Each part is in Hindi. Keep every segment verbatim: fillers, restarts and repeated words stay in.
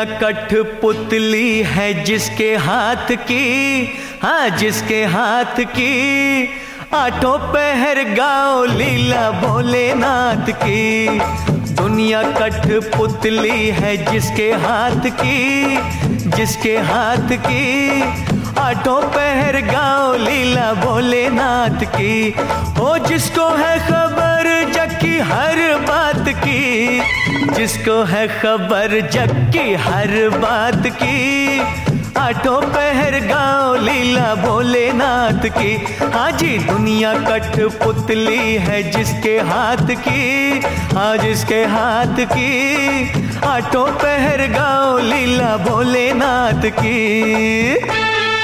दुनिया कठपुतली है जिसके हाथ की, हाँ जिसके हाथ की, आठों पहर गाओ लीला भोलेनाथ की। दुनिया कठपुतली है जिसके हाथ की, जिसके हाथ की, आठों पहर गाओ लीला भोलेनाथ की। ओ जिसको है खबर जग की हर बात की, जिसको है खबर जग की हर बात की, आठों पहर गाओ लीला भोलेनाथ की। हाँ जी दुनिया कठपुतली है जिसके हाथ की, हाँ जिसके हाथ की, आठों पहर गाओ लीला भोलेनाथ की।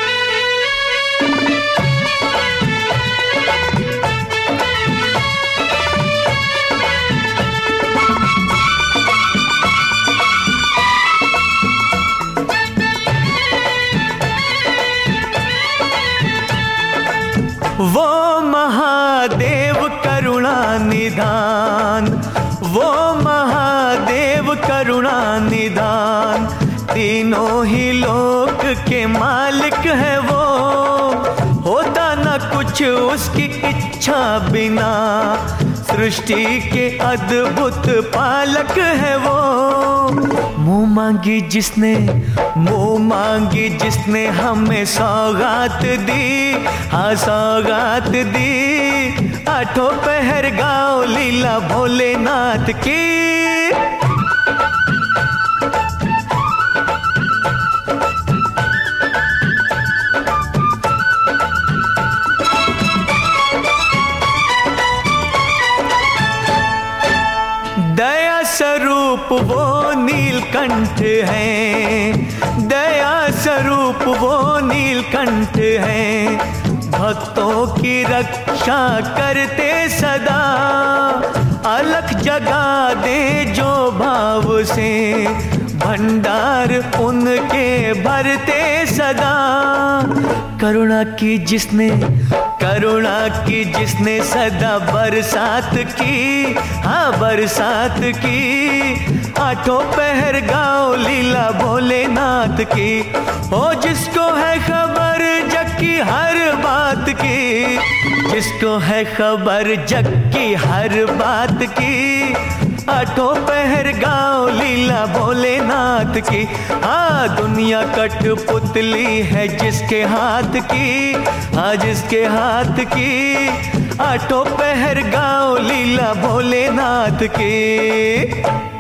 वो महादेव करुणा निधान, वो महादेव करुणा निधान, तीनों ही लोक के मालिक है वो, होता न कुछ उसकी इच्छा बिना, सृष्टि के अद्भुत पालक है वो। मुँह मांगी जिसने, मुँह मांगी जिसने हमें सौगात दी, हाँ सौगात दी, आठों पहर गाओ लीला भोलेनाथ की। दया स्वरूप वो नीलकंठ है, दया स्वरूप वो नीलकंठ है, भक्तों की रक्षा करते सदा, अलख जगा दे जो भाव से, भंडार उनके भरते सदा। करुणा की जिसने, करुणा की जिसने सदा बरसात की, हाँ बरसात की, आठों पहर गाओ लीला भोलेनाथ की। ओ जिसको है खबर जग की हर बात की, जिसको है खबर जग की हर बात की, आठों पहर गाओ लीला भोलेनाथ की। हाँ दुनिया कठपुतली है जिसके हाथ की, हाँ जिसके हाथ की, आठों पहर गाओ लीला भोलेनाथ की।